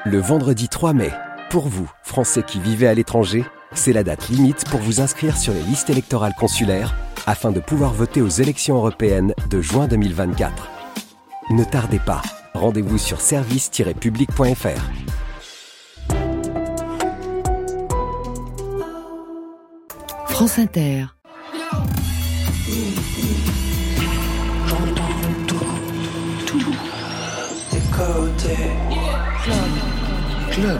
Le vendredi 3 mai, pour vous, Français qui vivez à l'étranger, c'est la date limite pour vous inscrire sur les listes électorales consulaires afin de pouvoir voter aux élections européennes de juin 2024. Ne tardez pas, rendez-vous sur service-public.fr. France Inter. Club.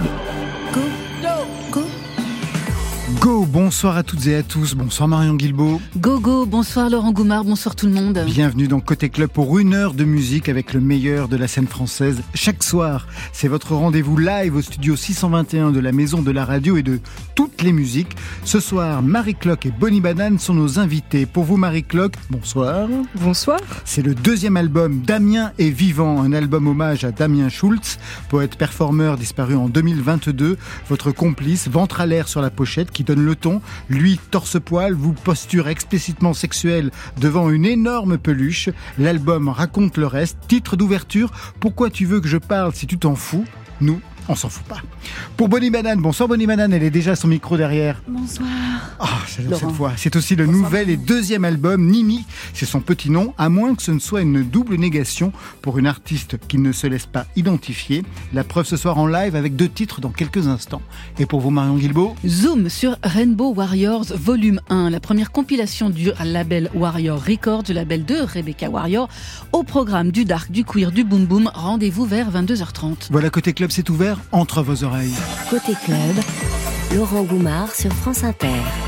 Go, bonsoir à toutes et à tous, bonsoir Marion Guilbault. Go, bonsoir Laurent Goumard, bonsoir tout le monde. Bienvenue dans Côté Club pour 1 heure de musique avec le meilleur de la scène française. Chaque soir, c'est votre rendez-vous live au studio 621 de la Maison de la Radio et de toutes les musiques. Ce soir, Marie Clock et Bonnie Banane sont nos invités. Pour vous Marie Clock, bonsoir. Bonsoir. C'est le 2e album Damien est vivant, un album hommage à Damien Schultz, poète-performeur disparu en 2022. Votre complice, ventre à l'air sur la pochette, qui donne le ton. Lui, torse-poil, vous posture explicitement sexuelle devant une énorme peluche. L'album raconte le reste. Titre d'ouverture, pourquoi tu veux que je parle si tu t'en fous ? Nous, on s'en fout pas. Pour Bonnie Banane, bonsoir Bonnie Banane, elle est déjà à son micro derrière. Bonsoir. Cette fois, c'est aussi le nouvel et 2e album, Nini, c'est son petit nom, à moins que ce ne soit une double négation pour une artiste qui ne se laisse pas identifier. La preuve ce soir en live avec 2 titres dans quelques instants. Et pour vous Marion Guilbault ? Zoom sur Rainbow Warriors Volume 1, la première compilation du label Warrior Records, le label de Rebecca Warrior, au programme du dark, du queer, du boom boom. Rendez-vous vers 22h30. Voilà, Côté Club, c'est ouvert entre vos oreilles. Côté Club, Laurent Goumard sur France Inter.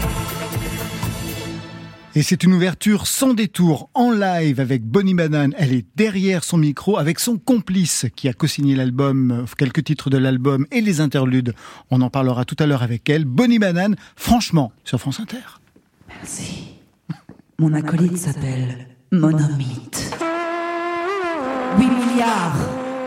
Et c'est une ouverture sans détour, en live avec Bonnie Banane. Elle est derrière son micro avec son complice qui a co-signé l'album, quelques titres de l'album et les interludes. On en parlera tout à l'heure avec elle. Bonnie Banane, franchement, sur France Inter. Merci. Mon acolyte s'appelle Monomythe. 8 milliards.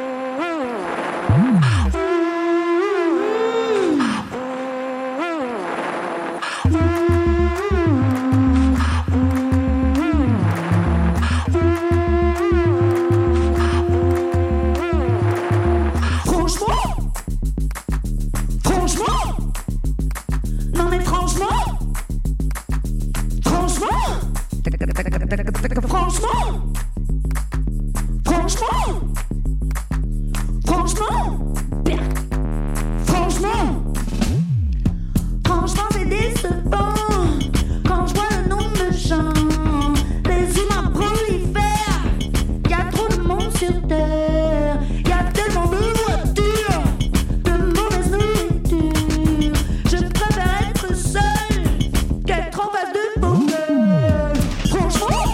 Franchement, c'est décevant quand je vois le nombre de gens. Les humains prolifèrent. Y a trop de monde sur terre. Y a tellement de voitures, de mauvaise nourriture. Je préfère être seul qu'être en face de bonheur. Franchement,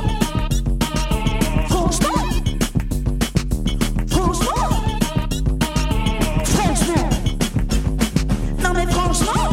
non mais franchement.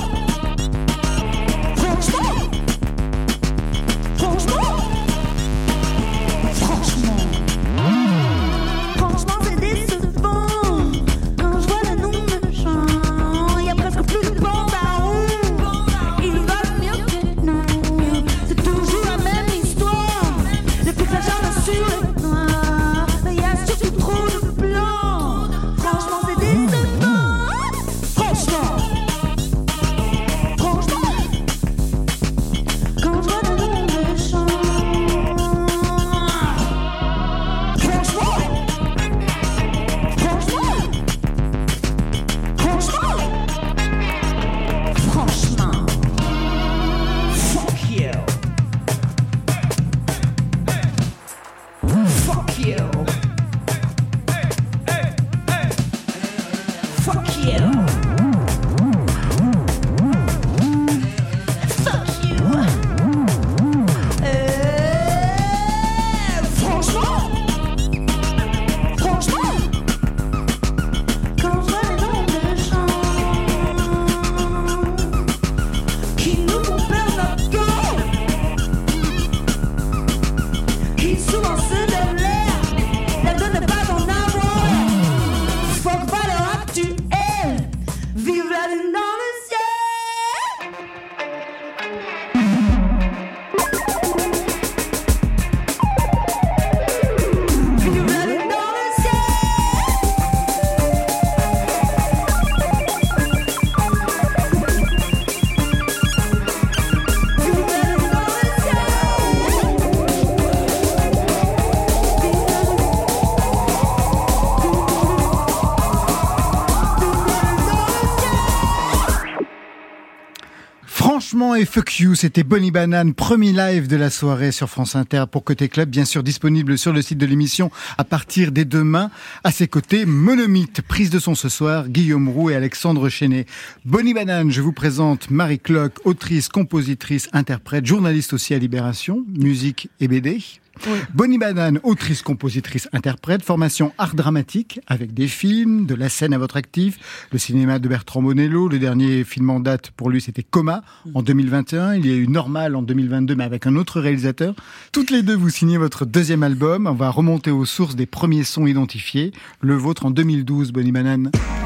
Franchement et fuck you, c'était Bonnie Banane, premier live de la soirée sur France Inter pour Côté Club, bien sûr disponible sur le site de l'émission à partir dès demain. À ses côtés, Monomythe, prise de son ce soir, Guillaume Roux et Alexandre Chenet. Bonnie Banane, je vous présente Marie Cloque, autrice, compositrice, interprète, journaliste aussi à Libération, musique et BD. Oui. Bonnie Banane, autrice, compositrice, interprète, formation art dramatique avec des films, de la scène à votre actif, le cinéma de Bertrand Bonello, le dernier film en date pour lui c'était Coma en 2021, il y a eu Normal en 2022 mais avec un autre réalisateur. Toutes les deux vous signez votre deuxième album, on va remonter aux sources des premiers sons identifiés, le vôtre en 2012 Bonnie Banane.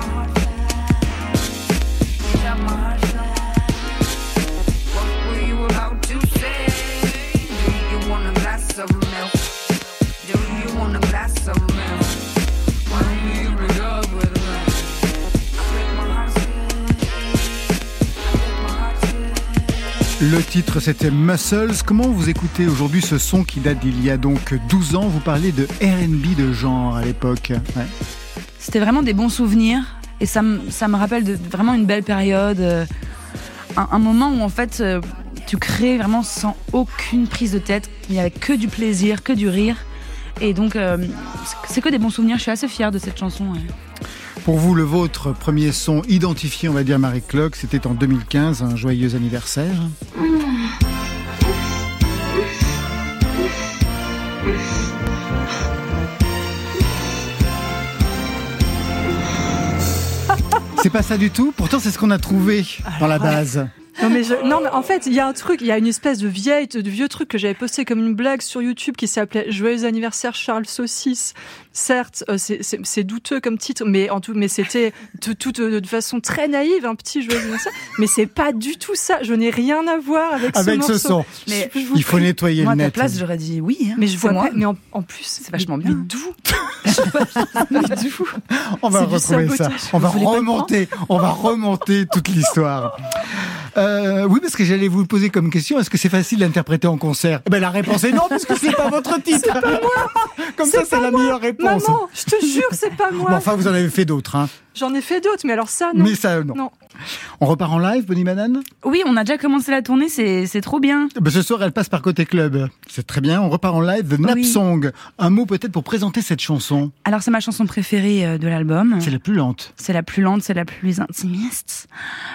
Le titre c'était Muscles. Comment vous écoutez aujourd'hui ce son qui date d'il y a donc 12 ans? Vous parliez de R&B de genre à l'époque. Ouais. C'était vraiment des bons souvenirs et ça me rappelle vraiment une belle période. Un moment où en fait tu crées vraiment sans aucune prise de tête. Il n'y avait que du plaisir, que du rire. Et donc c'est que des bons souvenirs. Je suis assez fière de cette chanson. Ouais. Pour vous, le vôtre, premier son identifié, on va dire Marie Cloque, c'était en 2015, un joyeux anniversaire. C'est pas ça du tout, pourtant c'est ce qu'on a trouvé dans la base. Non mais en fait il y a un truc, il y a une espèce de vieux truc que j'avais posté comme une blague sur YouTube qui s'appelait Joyeux anniversaire Charles Saucisse. Certes, c'est douteux comme titre, mais c'était de façon très naïve, un petit joyeux anniversaire. Mais c'est pas du tout ça. Je n'ai rien à voir avec ce son. Mais il faut nettoyer le net. Moi à ta place j'aurais dit oui. Hein, mais je vois moi. pas. Mais en plus c'est vachement bien. Mais d'où On va retrouver ça. On va remonter toute l'histoire. Oui, parce que j'allais vous poser comme question, est-ce que c'est facile d'interpréter en concert? Eh ben, la réponse est non, parce que c'est pas votre titre. C'est pas moi. Comme ça, c'est la meilleure réponse. Maman, je te jure, c'est pas moi. Bon, enfin, vous en avez fait d'autres, hein. J'en ai fait d'autres, mais alors ça, non. Mais ça, non. On repart en live, Bonnie Banane? Oui, on a déjà commencé la tournée, c'est trop bien. Ben, ce soir, elle passe par Côté Club. C'est très bien. On repart en live, The Nap Song. Un mot peut-être pour présenter cette chanson. Alors, c'est ma chanson préférée de l'album. C'est la plus lente. C'est la plus lente, c'est la plus intimiste.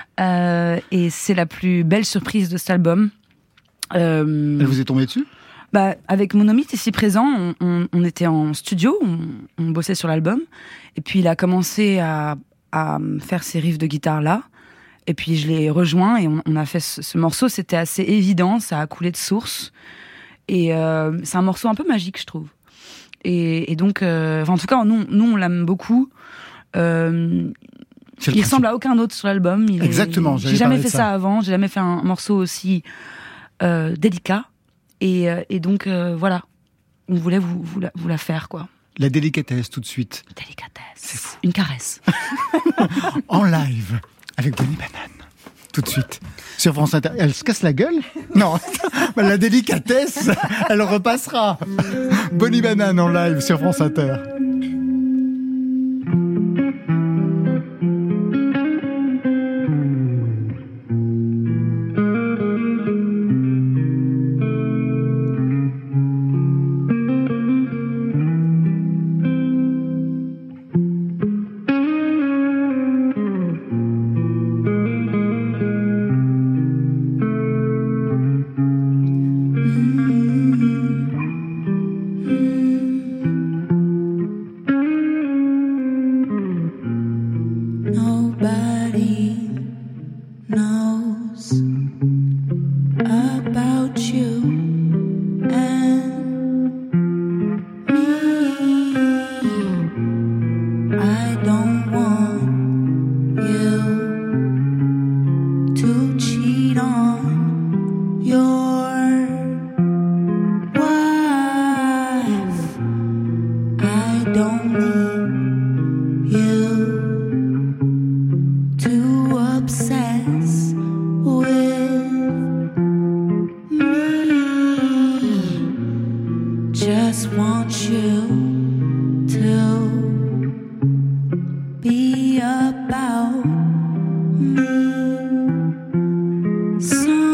Et c'est la plus belle surprise de cet album. Elle vous est tombée dessus? Avec Monomythe ici présent, on était en studio, on bossait sur l'album, et puis il a commencé à faire ses riffs de guitare là, et puis je l'ai rejoint et on a fait ce morceau. C'était assez évident, ça a coulé de source, et c'est un morceau un peu magique, je trouve. Et donc, en tout cas, nous on l'aime beaucoup. Il ressemble à aucun autre sur l'album. Exactement. J'ai jamais fait ça avant. J'ai jamais fait un morceau aussi délicat. Et donc voilà, on voulait vous la faire quoi. La délicatesse tout de suite. Délicatesse. C'est fou. Une caresse. En live avec Bonnie Banane. Tout de suite sur France Inter. Elle se casse la gueule? Non. La délicatesse, elle repassera. Bonnie Banane en live sur France Inter. Be about me.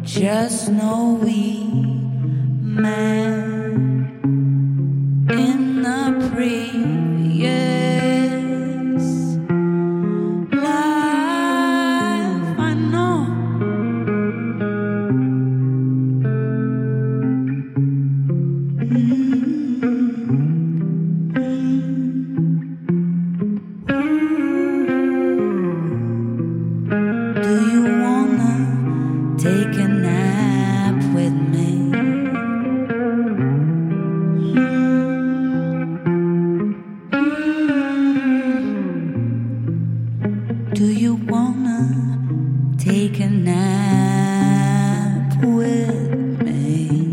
Just know we met in the previous life. I know. Do you wanna take a nap with me? Do you wanna take a nap with me?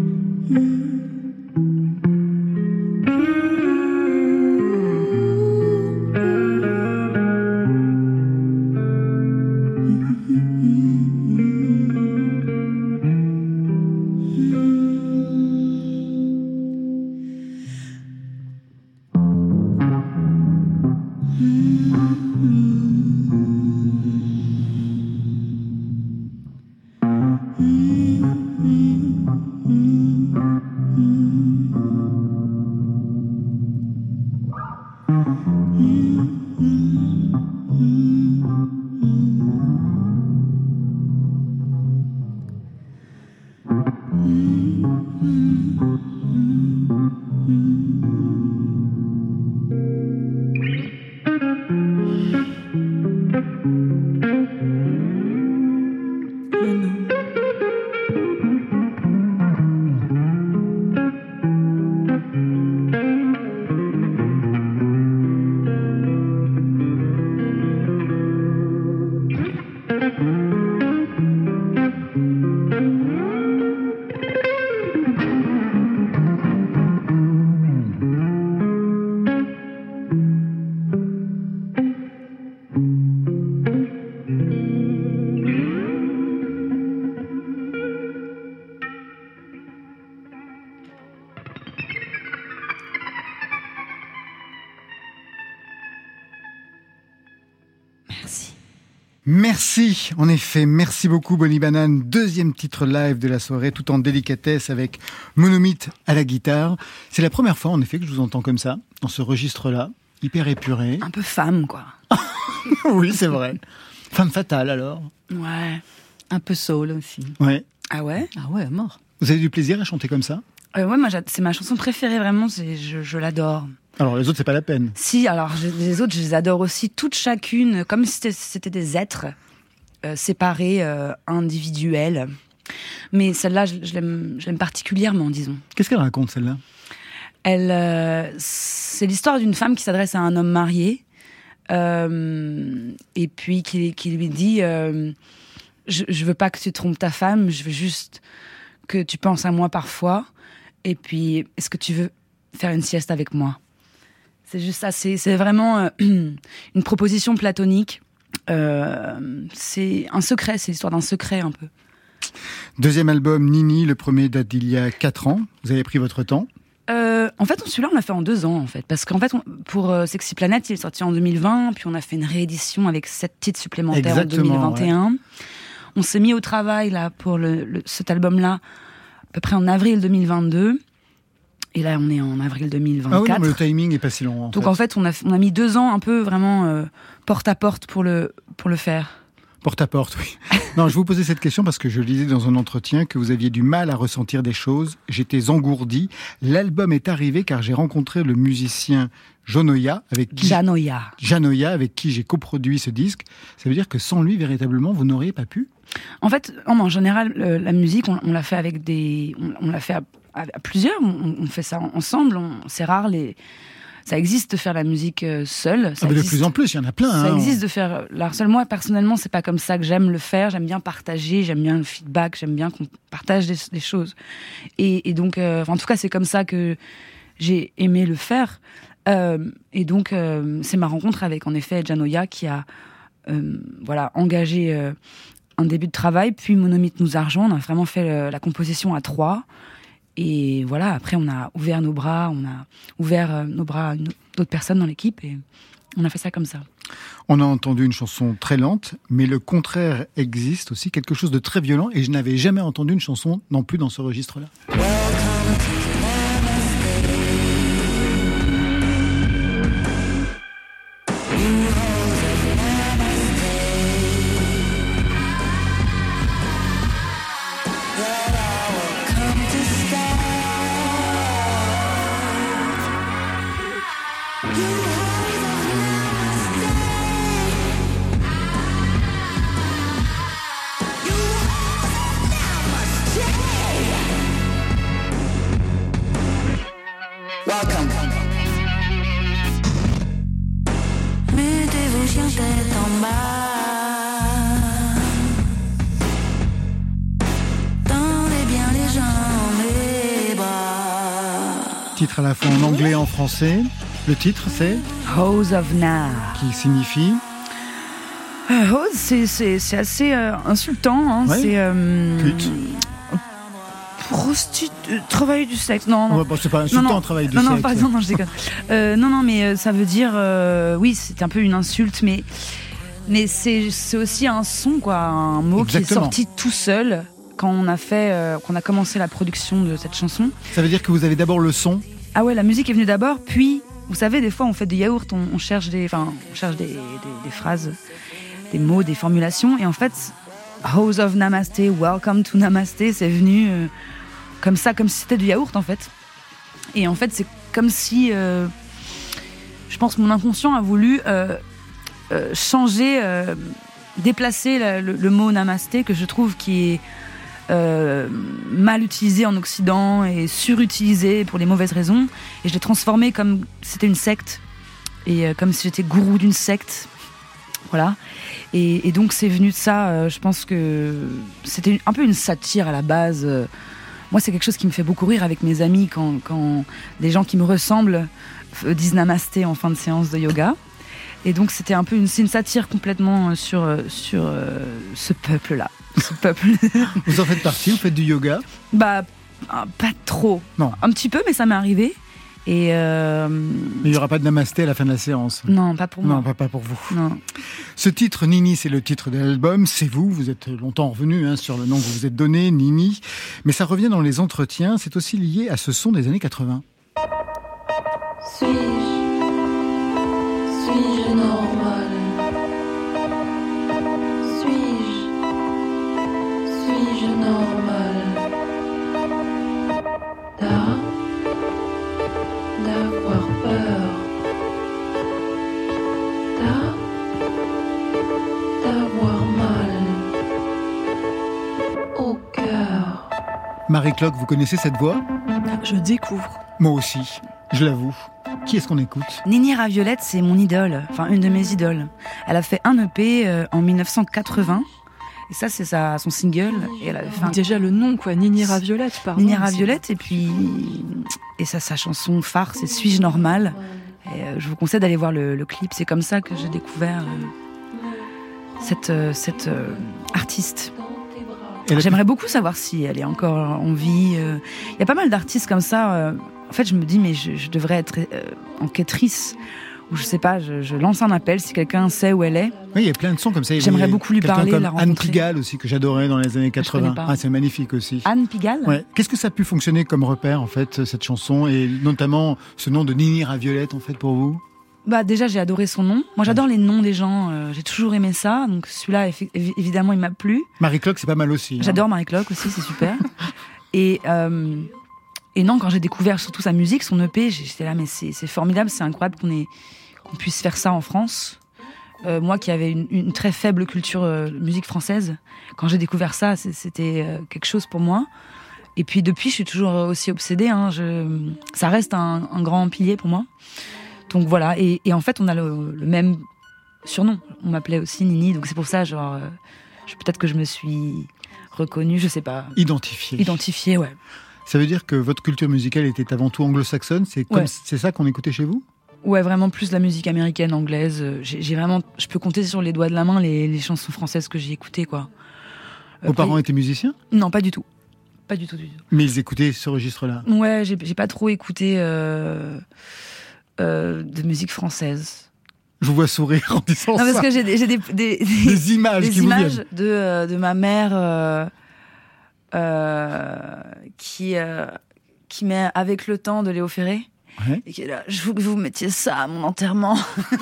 Merci, en effet, merci beaucoup Bonnie Banane. Deuxième titre live de la soirée, tout en délicatesse avec Monomythe à la guitare. C'est la première fois en effet que je vous entends comme ça, dans ce registre-là, hyper épuré. Un peu femme, quoi. Oui, c'est vrai. Femme fatale alors. Ouais, un peu soul aussi. Ouais. Ah ouais? Ah ouais, à mort. Vous avez du plaisir à chanter comme ça? Ouais, moi, c'est ma chanson préférée, vraiment, je l'adore. Alors les autres, c'est pas la peine. Si, alors les autres, je les adore aussi, toutes chacune, comme si c'était des êtres séparés, individuels. Mais celle-là, je l'aime particulièrement, disons. Qu'est-ce qu'elle raconte, celle-là? C'est l'histoire d'une femme qui s'adresse à un homme marié, et puis qui lui dit je veux pas que tu trompes ta femme, je veux juste que tu penses à moi parfois, et puis est-ce que tu veux faire une sieste avec moi? C'est juste ça, c'est vraiment une proposition platonique. C'est un secret, c'est l'histoire d'un secret un peu. Deuxième album, Nini, le premier date d'il y a 4 ans. Vous avez pris votre temps? En fait, celui-là, on l'a fait en 2 ans, en fait. Parce qu'en fait, pour Sexy Planet, il est sorti en 2020, puis on a fait une réédition avec 7 titres supplémentaires. Exactement, en 2021. Ouais. On s'est mis au travail, là, pour cet album-là, à peu près en avril 2022. Et là, on est en avril 2024. Ah oui, non, mais le timing est pas si long. Donc en fait, on a mis 2 ans un peu vraiment porte à porte pour le faire. Porte à porte, oui. Non, je vous posais cette question parce que je lisais dans un entretien que vous aviez du mal à ressentir des choses. J'étais engourdi. L'album est arrivé car j'ai rencontré le musicien Janoya, avec qui j'ai coproduit ce disque. Ça veut dire que sans lui, véritablement, vous n'auriez pas pu? En fait, en général, la musique, on l'a fait avec on l'a fait à plusieurs. On fait ça ensemble. C'est rare ça existe de faire la musique seule. Mais de plus en plus, il y en a plein. Ça existe de faire l'art seul. Moi, personnellement, c'est pas comme ça que j'aime le faire. J'aime bien partager, j'aime bien le feedback, j'aime bien qu'on partage des choses. Et donc, en tout cas, c'est comme ça que j'ai aimé le faire. Et donc, c'est ma rencontre avec, en effet, Janoya qui a engagé un début de travail. Puis Monomythe nous a rejoint. On a vraiment fait la composition à 3. Et voilà, après, on a ouvert nos bras à d'autres personnes dans l'équipe et on a fait ça comme ça. On a entendu une chanson très lente, mais le contraire existe aussi, quelque chose de très violent, et je n'avais jamais entendu une chanson non plus dans ce registre-là. Mettez-vous chien tête en bas. Tendez bien les jambes et les bras. Titre à la fois en anglais et en français. Le titre, c'est House of Na. qui signifie House, c'est assez insultant. Hein. Ouais. C'est pute. Travail du sexe. Non. Ouais, bon, c'est pas insultant, travail du non, sexe. non, pardon, non, je déconne. Non, mais ça veut dire, oui, c'est un peu une insulte, mais c'est aussi un son, quoi, un mot Exactement. qui est sorti tout seul quand on a commencé la production de cette chanson. Ça veut dire que vous avez d'abord le son. Ah ouais, la musique est venue d'abord, puis, vous savez, des fois, on fait des yaourts, on cherche des phrases, des mots, des formulations, et en fait, House of Namasté, Welcome to Namasté, c'est venu comme ça, comme si c'était du yaourt, en fait. Et en fait, c'est comme si, je pense, mon inconscient a voulu changer, déplacer le mot Namasté, que je trouve qui est mal utilisé en Occident et surutilisé pour les mauvaises raisons, et je l'ai transformé comme si c'était une secte, et comme si j'étais gourou d'une secte, voilà. Et donc c'est venu de ça. Je pense que c'était un peu une satire à la base. Moi, c'est quelque chose qui me fait beaucoup rire avec mes amis quand des gens qui me ressemblent disent namasté en fin de séance de yoga. Et donc c'est une satire complètement sur ce peuple-là. Ce peuple. Vous en faites partie, vous faites du yoga. Bah, pas trop. Non. Un petit peu, mais ça m'est arrivé. Et Mais il n'y aura pas de namasté à la fin de la séance. non, pas pour moi. Non, pas pour vous. Non. Ce titre, Nini, c'est le titre de l'album. C'est vous êtes longtemps revenu sur le nom que vous vous êtes donné, Nini. Mais ça revient dans les entretiens. C'est aussi lié à ce son des années 80. Suis-je normal? Suis-je normal? D'avoir peur, d'avoir mal au cœur. Marie-Claude, vous connaissez cette voix? Je découvre. Moi aussi, je l'avoue. Qui est-ce qu'on écoute? Nini Raviolette, c'est mon idole, enfin une de mes idoles. Elle a fait un EP en 1980. Et ça, c'est son single. Et elle avait fait Déjà le nom, quoi, Nini Raviolette, pardon. Nini Raviolette, et sa chanson phare, c'est Suis-je normal? Et je vous conseille d'aller voir le clip. C'est comme ça que j'ai découvert cette artiste. J'aimerais beaucoup savoir si elle est encore en vie. Il y a pas mal d'artistes comme ça. En fait, je me dis, mais je devrais être enquêtrice. Ou je sais pas, je lance un appel si quelqu'un sait où elle est. Oui, il y a plein de sons comme ça. J'aimerais beaucoup lui parler, comme la rencontrer. Anne Pigalle aussi, que j'adorais dans les années 80. pas. Ah, c'est magnifique aussi. Anne Pigalle? Ouais. Qu'est-ce que ça a pu fonctionner comme repère, en fait, cette chanson, et notamment ce nom de Nini Raviolette, en fait, pour vous? Bah, déjà, j'ai adoré son nom. Moi, j'adore les noms des gens. J'ai toujours aimé ça. Donc, celui-là, évidemment, il m'a plu. Marie-Claude, c'est pas mal aussi. J'adore Marie-Claude aussi, c'est super. Et non, quand j'ai découvert surtout sa musique, son EP, j'étais là, mais c'est formidable, c'est incroyable qu'on puisse faire ça en France. Moi qui avais une très faible culture musique française, quand j'ai découvert ça, c'était quelque chose pour moi. Et puis depuis, je suis toujours aussi obsédée. Ça reste un grand pilier pour moi. Donc voilà, et en fait, on a le même surnom. On m'appelait aussi Nini, donc c'est pour ça, peut-être que je me suis reconnue, je sais pas. Identifiée, ouais. Ça veut dire que votre culture musicale était avant tout anglo-saxonne? C'est ça qu'on écoutait chez vous? Ouais, vraiment plus la musique américaine, anglaise. Je peux compter sur les doigts de la main les chansons françaises que j'ai écoutées, quoi. Vos parents étaient musiciens? Non, pas du tout. Pas du tout. Mais ils écoutaient ce registre-là? Ouais, j'ai pas trop écouté de musique française. Je vous vois sourire en disant Non, parce ça. que j'ai des Des images qui vous images viennent. de ma mère qui met Avec le temps de Léo Ferré. Ouais. Et qui est là, je veux que vous mettiez ça à mon enterrement.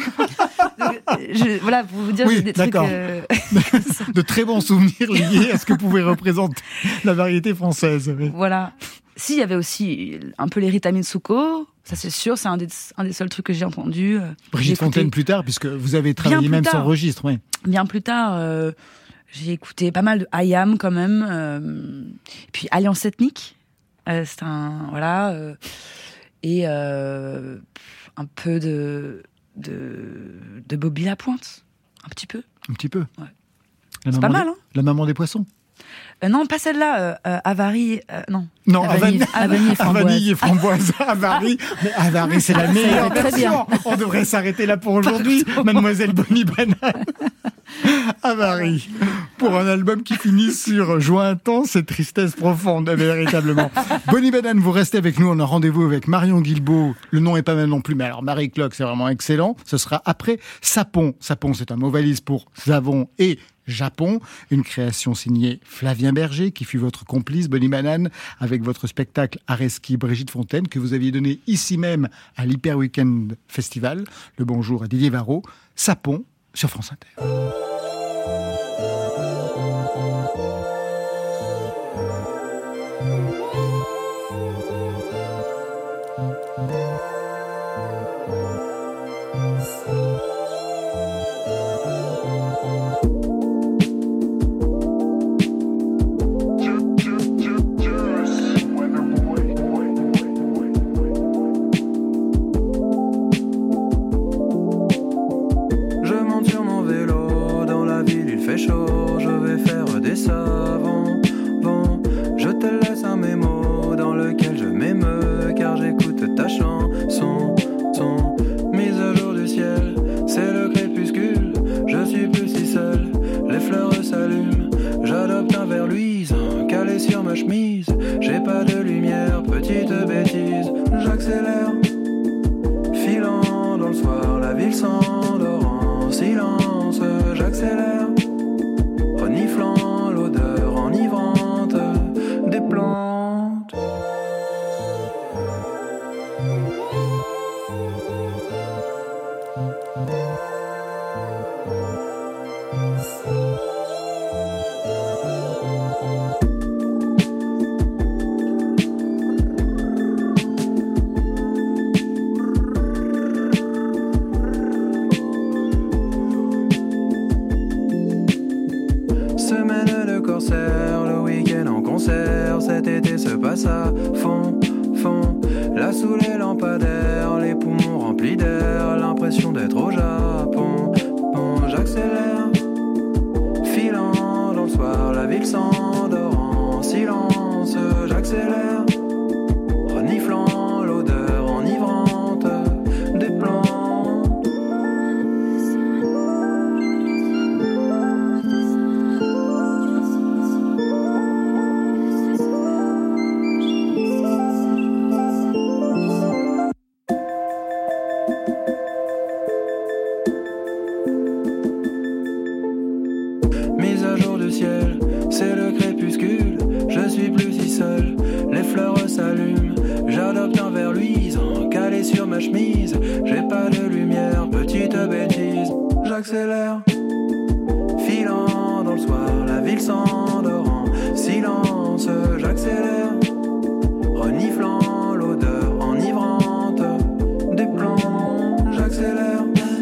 Voilà, pour vous dire, Oui, j'ai des d'accord. trucs. De très bons souvenirs liés à ce que pouvait représenter la variété française. Oui. Voilà. Si, il y avait aussi un peu les Rita Mitsuko, ça c'est sûr, c'est un des seuls trucs que j'ai entendu. Brigitte J'ai écouté Fontaine plus tard, puisque vous avez travaillé plus même sur tard. le registre. Oui. Bien plus tard, j'ai écouté pas mal de IAM quand même. Puis Alliance Ethnique, c'est un... Voilà. Et un peu de Bobby Lapointe, un petit peu. Un petit peu. Ouais. La C'est maman pas mal, des- hein. La maman des poissons. Non, pas celle-là, Avary, non. Non, Vanille et framboise. Vanille et framboise. Avary. Mais Avary, c'est la meilleure va très version. On devrait s'arrêter là pour aujourd'hui. Mademoiselle Bonnie Banane. Avary. Pour un album qui finit sur joie intense et tristesse profonde, véritablement. Bonnie Banane, vous restez avec nous. On a rendez-vous avec Marion Guilbault. Le nom est pas mal non plus, mais alors Marie Cloque, c'est vraiment excellent. Ce sera après Sapon. Sapon, c'est un mot valise pour savon et Japon, une création signée Flavien Berger, qui fut votre complice, Bonnie Banane, avec votre spectacle Areski Brigitte Fontaine, que vous aviez donné ici même à l'Hyper Weekend Festival. Le bonjour à Didier Varro. Sapon sur France Inter. Je monte sur mon vélo, dans la ville il fait chaud, je vais faire des savons. Bon, je te laisse un mémo dans lequel je m'émeus, car j'écoute ta chanson. Son mise à jour du ciel, c'est le crépuscule, je suis plus si seul, les fleurs s'allument, j'adopte un verre luisant, calé sur ma chemise, j'ai pas de lumière, petite bêtise, j'accélère. Filant dans le soir, la ville s'endort en silence. J'accélère, reniflant l'odeur enivrante des plantes. Semaine de corsaire, le week-end en concert, cet été se passe à fond. Là sous les lampadaires, les poumons remplis d'air, l'impression d'être au Japon. Bon, j'accélère, filant dans le soir, la ville s'endort en silence. J'accélère, reniflant l'odeur enivrante des plantes. Mise à jour du ciel, c'est le crépuscule, je suis plus si seul, les fleurs s'allument, j'adopte un verre luisant, calé sur ma chemise, j'ai pas de lumière, petite bêtise, j'accélère, filant dans le soir, la ville s'endort en silence, j'accélère, reniflant l'odeur enivrante des plantes, j'accélère.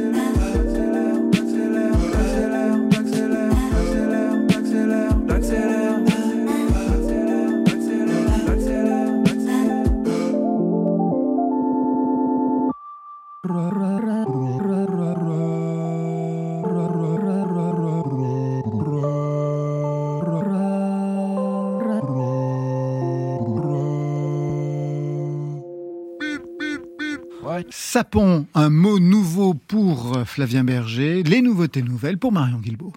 Sapon, un mot nouveau pour Flavien Berger, les nouveautés nouvelles pour Marion Guilbault.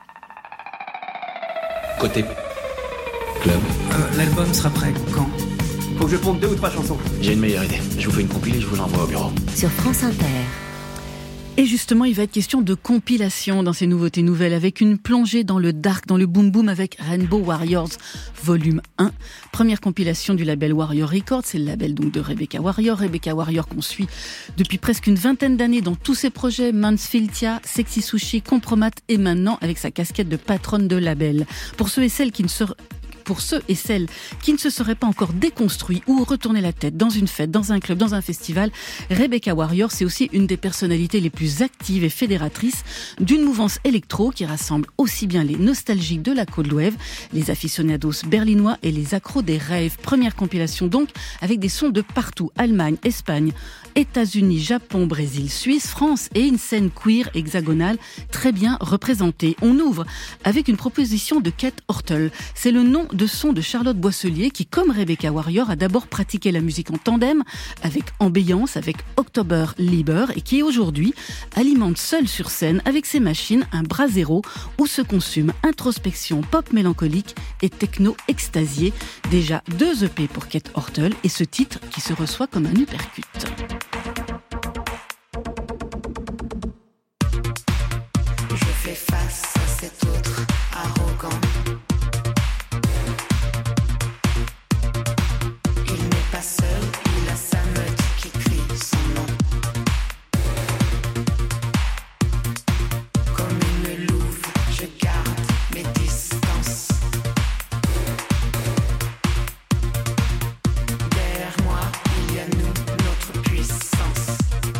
Côté club. L'album sera prêt quand? Faut que je ponde 2 ou 3 chansons. J'ai une meilleure idée. Je vous fais une compilée, je vous l'envoie au bureau. Sur France Inter. Et justement, il va être question de compilation dans ces nouveautés nouvelles, avec une plongée dans le dark, dans le boom boom, avec Rainbow Warriors volume 1. Première compilation du label Warrior Records, c'est le label donc de Rebecca Warrior. Rebecca Warrior qu'on suit depuis presque une vingtaine d'années dans tous ses projets, Mansfieldia, Sexy Sushi, Compromat et maintenant avec sa casquette de patronne de label. Pour ceux et celles qui ne se seraient pas encore déconstruits ou retourné la tête dans une fête, dans un club, dans un festival, Rebecca Warrior, c'est aussi une des personnalités les plus actives et fédératrices d'une mouvance électro qui rassemble aussi bien les nostalgiques de la Cold Wave, les aficionados berlinois et les accros des raves. Première compilation donc, avec des sons de partout, Allemagne, Espagne, États-Unis, Japon, Brésil, Suisse, France et une scène queer hexagonale très bien représentée. On ouvre avec une proposition de Kate Hortel. C'est le nom de son de Charlotte Boisselier qui, comme Rebecca Warrior, a d'abord pratiqué la musique en tandem avec Ambiance, avec October Lieber et qui aujourd'hui alimente seule sur scène avec ses machines un bras zéro où se consument introspection, pop mélancolique et techno extasié. Déjà 2 EP pour Kate Hortel et ce titre qui se reçoit comme un uppercut. Je fais face à cet autre arrogant. Il n'est pas seul, il a sa meute qui crie son nom. Comme une louve, je garde mes distances. Derrière moi, il y a nous, notre puissance.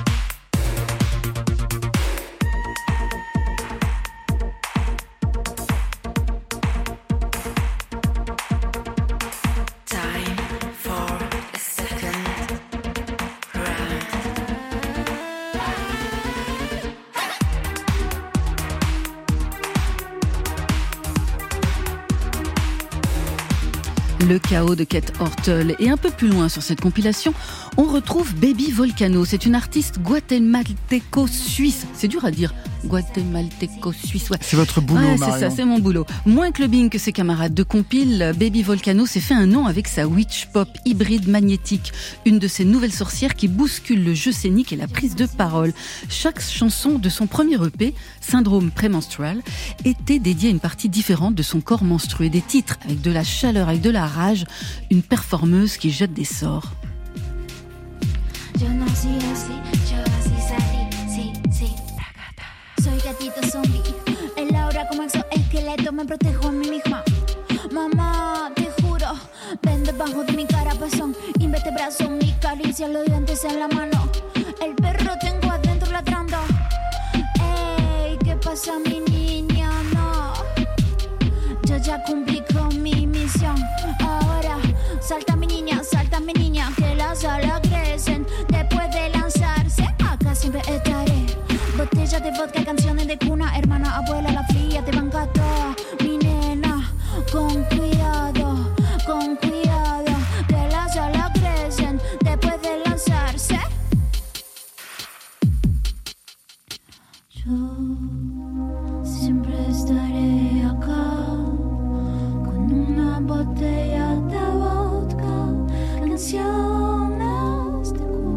Le chaos de Kate Hortel. Et un peu plus loin sur cette compilation, on retrouve Baby Volcano. C'est une artiste guatémaltéco-suisse. C'est dur à dire. Guatémaltéco-suisse, ouais. C'est votre boulot, ouais, Marion. c'est ça, c'est mon boulot. Moins clubbing que ses camarades de compile, Baby Volcano s'est fait un nom avec sa witch pop hybride magnétique. Une de ces nouvelles sorcières qui bouscule le jeu scénique et la prise de parole. Chaque chanson de son premier EP, Syndrome prémenstrual, était dédiée à une partie différente de son corps menstrué. Des titres avec de la chaleur, avec de la rage, une performeuse qui jette des sorts. Yo nací así, yo así salí, sí, sí. Soy gatito zombie, el aura como exoesqueleto me protejo a mí misma. Mamá, te juro, ven debajo de mi carapazón, invertebrazo, mi caricia, los dientes en la mano. El perro tengo adentro ladrando. Ey, ¿qué pasa mi niña? No, yo ya cumplí con mi misión. Ahora, salta mi niña, que las alas crecen. Después de lanzarse, acá siempre estaré. Botellas de vodka, canciones de cuna, hermana, abuela, la fría, te banca toda. Mi nena, con cuidado, que las alas crecen. Después de lanzarse. Yo siempre estaré acá, con una botella de vodka, canciones de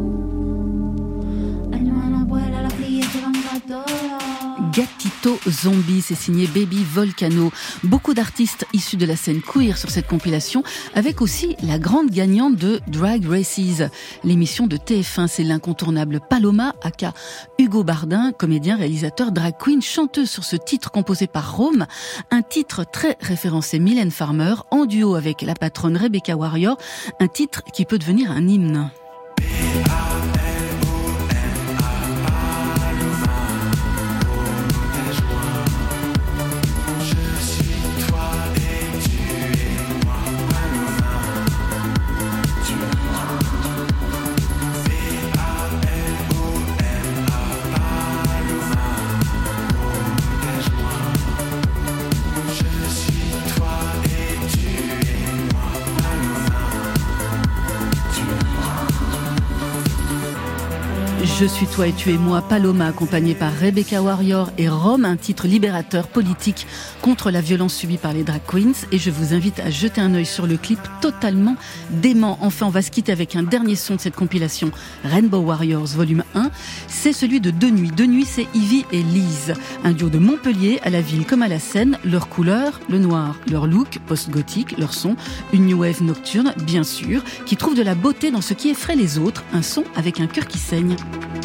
cuna. Hermana, abuela, la fría, te banca toda. Gatito Zombie, c'est signé Baby Volcano. Beaucoup d'artistes issus de la scène queer sur cette compilation, avec aussi la grande gagnante de Drag Races. L'émission de TF1, c'est l'incontournable Paloma, aka Hugo Bardin, comédien, réalisateur, drag queen, chanteuse sur ce titre composé par Rome. Un titre très référencé Mylène Farmer, en duo avec la patronne Rebecca Warrior. Un titre qui peut devenir un hymne. Je suis toi et tu es moi, Paloma, accompagnée par Rebecca Warrior et Rome, un titre libérateur politique contre la violence subie par les drag queens. Et je vous invite à jeter un œil sur le clip totalement dément. Enfin, on va se quitter avec un dernier son de cette compilation Rainbow Warriors volume 1. C'est celui de Deux Nuits. Deux Nuits, c'est Ivy et Lise. Un duo de Montpellier, à la ville comme à la scène. Leur couleur, le noir, leur look post-gothique, leur son, une new wave nocturne, bien sûr, qui trouve de la beauté dans ce qui effraie les autres. Un son avec un cœur qui saigne.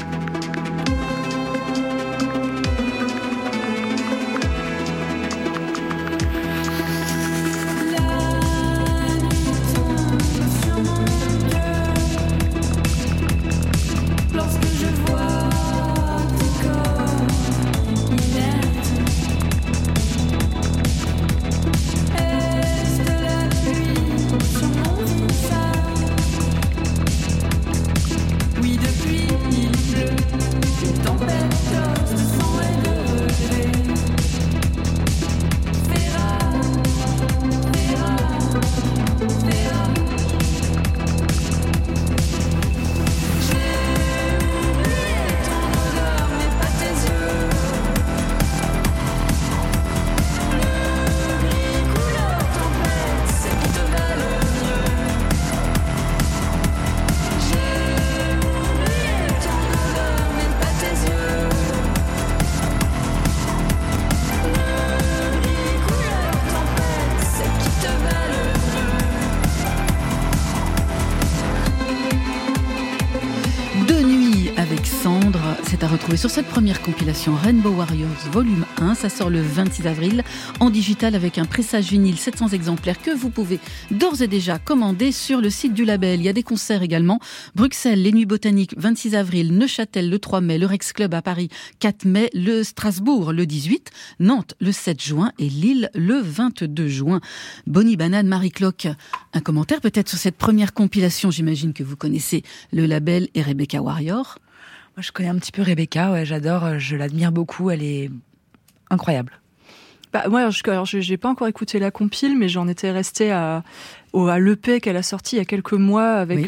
C'est à retrouver sur cette première compilation Rainbow Warriors volume 1. Ça sort le 26 avril en digital avec un pressage vinyle 700 exemplaires que vous pouvez d'ores et déjà commander sur le site du label. Il y a des concerts également. Bruxelles, les Nuits Botaniques 26 avril, Neuchâtel le 3 mai, le Rex Club à Paris 4 mai, le Strasbourg le 18, Nantes le 7 juin et Lille le 22 juin. Bonnie Banane, Marie Cloque, un commentaire peut-être sur cette première compilation. J'imagine que vous connaissez le label et Rebecca Warrior. Moi, je connais un petit peu Rebecca, ouais, j'adore, je l'admire beaucoup, elle est incroyable. Bah, moi, j'ai pas encore écouté la compile, mais j'en étais restée à l'EP qu'elle a sorti il y a quelques mois avec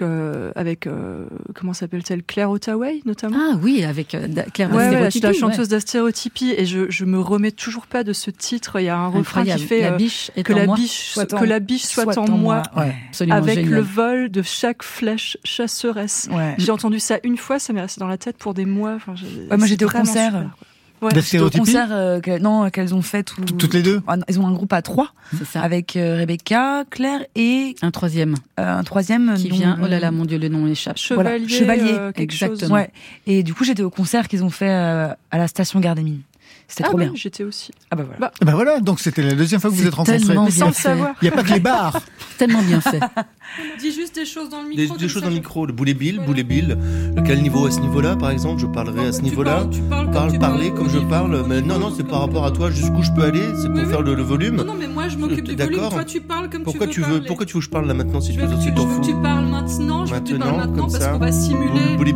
comment s'appelle-t-elle, Claire Ottaway notamment. Ah oui, avec Claire Astérotypie, la chanteuse d'Astérotypie, et je me remets toujours pas de ce titre. Il y a un refrain qui fait que la biche soit en moi, ouais, avec génial. Le vol de chaque flèche chasseresse. Ouais. J'ai entendu ça une fois, ça m'est resté dans la tête pour des mois. Enfin, moi j'étais au concert. Super. Ouais. D'Astérotypie, concert qu'elles ont fait toutes les deux. Ils ont un groupe à 3, c'est ça, avec Rebecca, Claire et un troisième qui vient. Oh là là, mon Dieu, le nom m'échappe. Chevalier, exactement. Ouais. Et du coup, j'étais au concert qu'ils ont fait à la station Gare des Mines. C'était trop bien. J'étais aussi. Ah bah voilà. Bah voilà, donc c'était la deuxième fois que vous êtes rencontrés. Mais sans le savoir. Il n'y a pas que les bars. Tellement bien fait. Dis juste des choses dans le micro. Des choses dans le micro. Le Boulet Bill. Quel niveau à ce niveau-là, par exemple? Je parlerai à ce niveau-là. Parler comme je parle. Mais non, c'est par rapport à toi. Jusqu'où je peux aller? C'est pour faire le volume. Non, mais moi je m'occupe du volume. Toi tu parles comme pourquoi tu veux. Pourquoi tu veux que je parle là maintenant si tu veux t'en fous? Je veux que tu parles maintenant. Parce qu'on va simuler. Boulet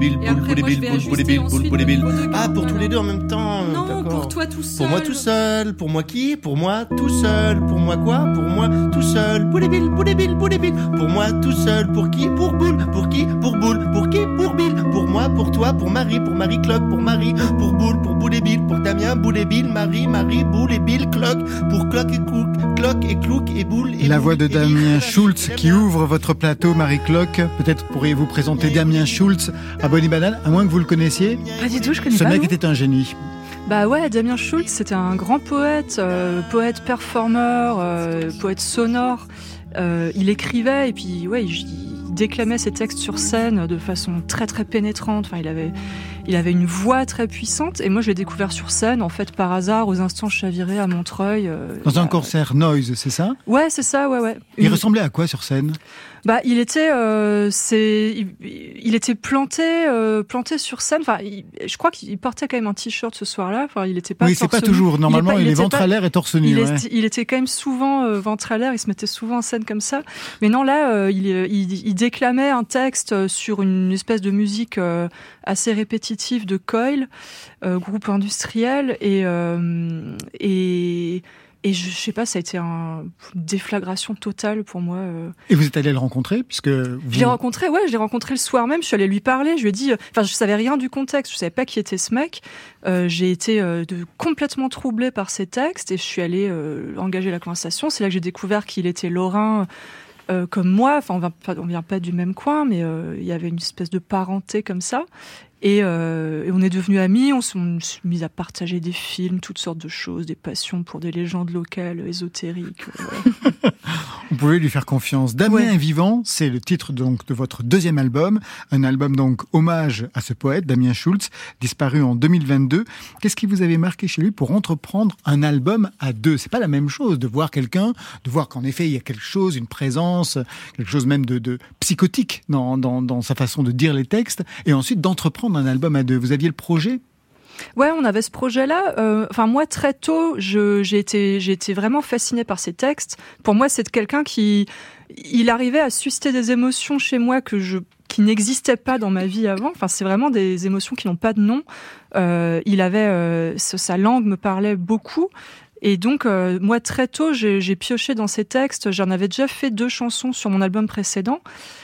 Bill. Ah, pour tous les deux en même temps. Non, pour toi tout seul. Pour moi tout seul. Pour moi qui? Pour moi tout seul. Pour moi quoi? Pour moi tout seul. Boulet Bill. Pour moi tout seul. Pour qui? Pour Boule. Pour qui? Pour Boule. Pour qui? Pour Bill. Pour moi, pour toi, pour Marie Cloque, pour Marie, pour Boule, pour Boulet Bill, pour Damien, Boulet Bill, Marie, Boule et Bill, Cloque, pour Cloque et Clouk et Boule et la voix de Damien Schultz qui ouvre votre plateau, Marie Cloque. Peut-être pourriez-vous présenter Damien Schultz à Bonnie Banane, à moins que vous le connaissiez. Pas du tout, je connais pas. Ce mec était un génie. Bah ouais, Damien Schultz, c'était un grand poète, poète performeur, poète sonore. Il écrivait et puis ouais, il déclamait ses textes sur scène de façon très très pénétrante. Enfin, il avait une voix très puissante et moi je l'ai découvert sur scène en fait par hasard aux Instants Chavirés à Montreuil. Dans un concert Noise, c'est ça? Ouais, c'est ça, ouais. Il ressemblait à quoi sur scène? Bah, il était planté sur scène. Enfin, je crois qu'il portait quand même un t-shirt ce soir-là. Enfin, il était pas. Oui, c'est pas toujours. Normalement, il est ventre à l'air et torse nu. Il était quand même souvent ventre à l'air. Il se mettait souvent en scène comme ça. Mais non, là, il déclamait un texte sur une espèce de musique assez répétitive de Coil, groupe industriel, et Et je sais pas, ça a été une déflagration totale pour moi. Et vous êtes allé le rencontrer puisque Je l'ai rencontré le soir même. Je suis allée lui parler. Je lui ai dit, je savais rien du contexte. Je savais pas qui était ce mec. J'ai été complètement troublée par ses textes et je suis allée engager la conversation. C'est là que j'ai découvert qu'il était lorrain. Comme moi, on vient pas du même coin, mais il y avait une espèce de parenté comme ça. Et on est devenus amis, on s'est mis à partager des films, toutes sortes de choses, des passions pour des légendes locales, ésotériques. On pouvait lui faire confiance. Damien est vivant, c'est le titre donc de votre deuxième album, un album donc hommage à ce poète, Damien Schultz, disparu en 2022. Qu'est-ce qui vous avait marqué chez lui pour entreprendre un album à deux ? C'est pas la même chose de voir quelqu'un, de voir qu'en effet il y a quelque chose, une présence, quelque chose même de psychotique dans sa façon de dire les textes, et ensuite d'entreprendre un album à deux. Vous aviez le projet ? Ouais, on avait ce projet-là. Moi, très tôt, j'ai été vraiment fascinée par ses textes. Pour moi, c'est quelqu'un il arrivait à susciter des émotions chez moi qui n'existaient pas dans ma vie avant. Enfin, c'est vraiment des émotions qui n'ont pas de nom. Sa langue me parlait beaucoup. Et donc, moi, très tôt, j'ai pioché dans ses textes. J'en avais déjà fait 2 chansons sur mon album précédent.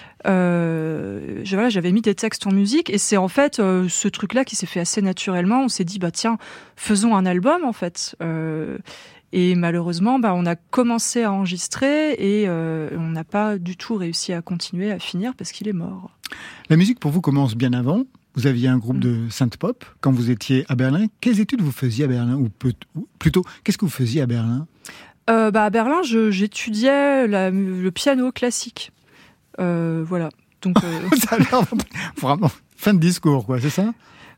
J'avais mis des textes en musique et c'est en fait ce truc-là qui s'est fait assez naturellement. On s'est dit tiens, faisons un album en fait. Et malheureusement, on a commencé à enregistrer et on n'a pas du tout réussi à continuer à finir parce qu'il est mort. La musique pour vous commence bien avant. Vous aviez un groupe de synth-pop quand vous étiez à Berlin. Quelles études vous faisiez à Berlin ou plutôt, qu'est-ce que vous faisiez à Berlin ? À Berlin, j'étudiais le piano classique. Voilà. Donc, ça a l'air vraiment fin de discours, quoi, c'est ça ?